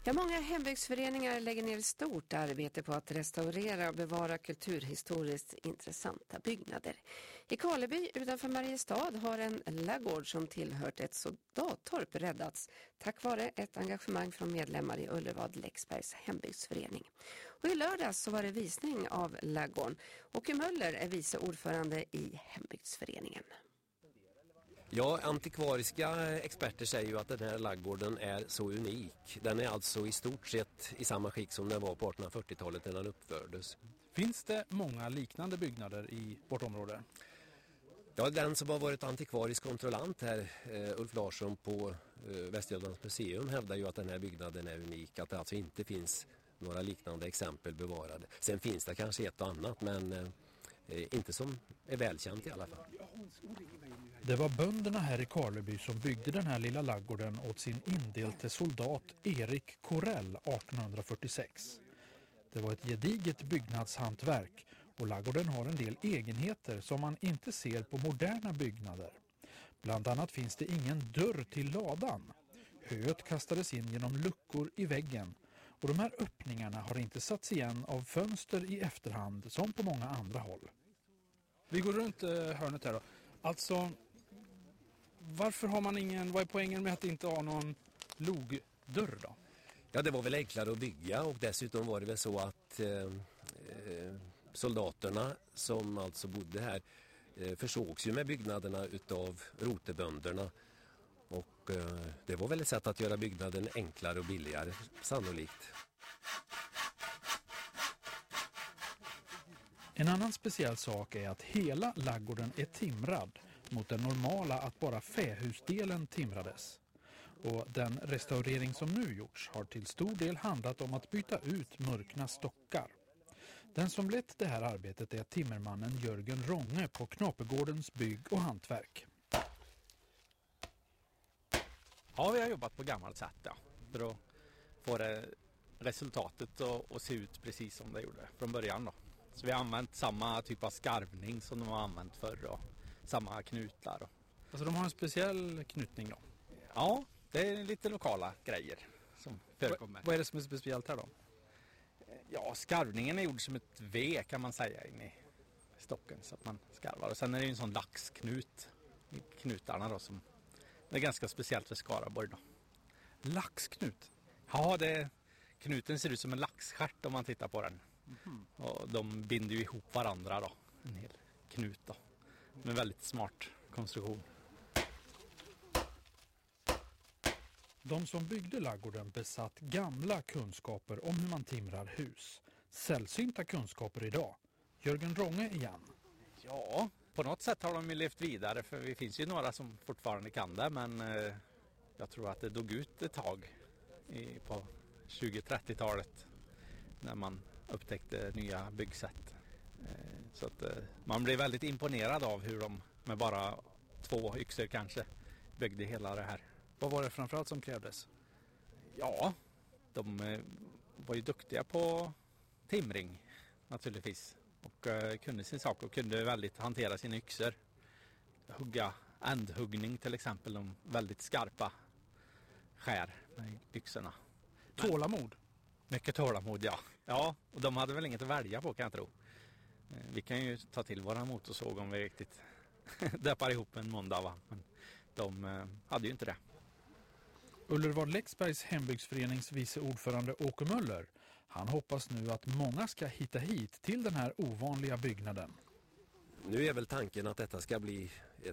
Ja, många hembygdsföreningar lägger ner stort arbete på att restaurera och bevara kulturhistoriskt intressanta byggnader. I Karleby utanför Mariestad har en laggård som tillhört ett soldattorp räddats tack vare ett engagemang från medlemmar i Ullervad Leksbergs hembygdsförening. Och i lördags så var det visning av laggården. Åke Möller är vice ordförande i hembygdsföreningen. Ja, antikvariska experter säger ju att den här laggården är så unik. Den är alltså i stort sett i samma skick som den var på 1840-talet när den uppfördes. Finns det många liknande byggnader i vårt område? Ja, den som har varit antikvarisk kontrollant här, Ulf Larsson på Västergötlands museum, hävdar ju att den här byggnaden är unik. Att det alltså inte finns några liknande exempel bevarade. Sen finns det kanske ett och annat, men inte som är välkänt i alla fall. Det var bönderna här i Karleby som byggde den här lilla laggården åt sin indelte soldat Erik Korell 1846. Det var ett gediget byggnadshantverk och laggården har en del egenheter som man inte ser på moderna byggnader. Bland annat finns det ingen dörr till ladan. Höet kastades in genom luckor i väggen. Och de här öppningarna har inte satts igen av fönster i efterhand som på många andra håll. Vi går runt hörnet här då. Alltså, varför har man ingen, vad är poängen med att inte ha någon logdörr då? Ja, det var väl enklare att bygga och dessutom var det väl så att soldaterna som alltså bodde här försågs ju med byggnaderna utav rotebönderna. Och det var väl ett sätt att göra byggnaden enklare och billigare, sannolikt. En annan speciell sak är att hela laggården är timrad mot den normala att bara fähusdelen timrades. Och den restaurering som nu gjorts har till stor del handlat om att byta ut mörkna stockar. Den som lett det här arbetet är timmermannen Jörgen Rånge på Knapegårdens bygg- och hantverk. Ja, vi har jobbat på gammalt sätt för att få det resultatet att se ut precis som det gjorde från början då. Så vi har använt samma typ av skarvning som de har använt förr och samma knutar. Alltså de har en speciell knutning då? Ja, det är lite lokala grejer som förekommer. Vad är det som är speciellt här då? Ja, skarvningen är gjord som ett V kan man säga in i stocken så att man skarvar. Och sen är det en sån laxknut i knutarna då som det är ganska speciellt för Skaraborg då. Laxknut? Ja, knuten ser ut som en laxstjärt om man tittar på den. Mm. Och de binder ju ihop varandra då. En hel knut då. Med väldigt smart konstruktion. De som byggde laggården besatt gamla kunskaper om hur man timrar hus. Sällsynta kunskaper idag. Jörgen Rånge igen. Ja, på något sätt har de ju levt vidare för vi finns ju några som fortfarande kan det men jag tror att det dog ut ett tag på 20-30-talet när man upptäckte nya byggsätt. Så att man blev väldigt imponerad av hur de med bara 2 yxor kanske byggde hela det här. Vad var det framförallt som krävdes? Ja, de var ju duktiga på timring naturligtvis. Och kunde sin sak och kunde väldigt hantera sina yxor. Ändhuggning till exempel, de väldigt skarpa skär med yxorna. Tålamod? Mycket tålamod, ja. Ja, och de hade väl inget att välja på kan jag tro. Vi kan ju ta till våra motorsåg om vi riktigt deppar ihop en måndag va. Men de hade ju inte det. Ullervad Leksbergs hembygdsförenings vice ordförande Åke Möller. Han hoppas nu att många ska hitta hit till den här ovanliga byggnaden. Nu är väl tanken att detta ska bli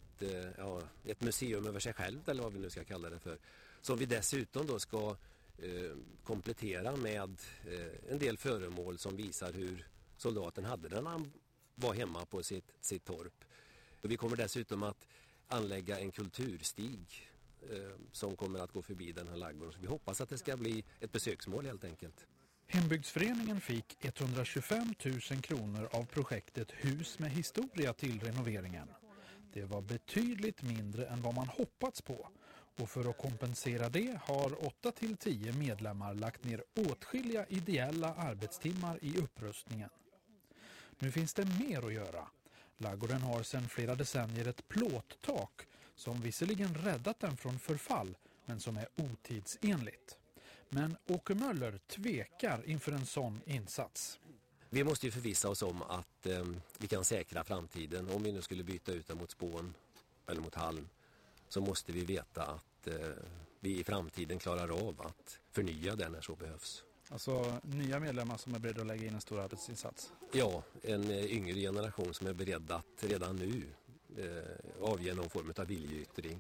ett museum över sig självt eller vad vi nu ska kalla det för. Som vi dessutom då ska komplettera med en del föremål som visar hur soldaten hade den när han var hemma på sitt torp. Och vi kommer dessutom att anlägga en kulturstig som kommer att gå förbi den här laggården. Så vi hoppas att det ska bli ett besöksmål helt enkelt. Hembygdsföreningen fick 125 000 kronor av projektet Hus med historia till renoveringen. Det var betydligt mindre än vad man hoppats på. Och för att kompensera det har 8-10 medlemmar lagt ner åtskilliga ideella arbetstimmar i upprustningen. Nu finns det mer att göra. Laggården har sedan flera decennier ett plåttak som visserligen räddat den från förfall men som är otidsenligt. Men Åke Möller tvekar inför en sån insats. Vi måste ju förvissa oss om att vi kan säkra framtiden. Om vi nu skulle byta ut den mot spån eller mot halm, så måste vi veta att vi i framtiden klarar av att förnya den när så behövs. Alltså nya medlemmar som är beredda att lägga in en stor arbetsinsats? Ja, en yngre generation som är beredd att redan nu avge någon form av viljeyttring.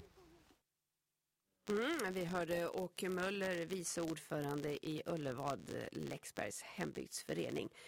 Vi hörde Åke Möller, vice ordförande i Ullevad, Läxbergs hembygdsförening.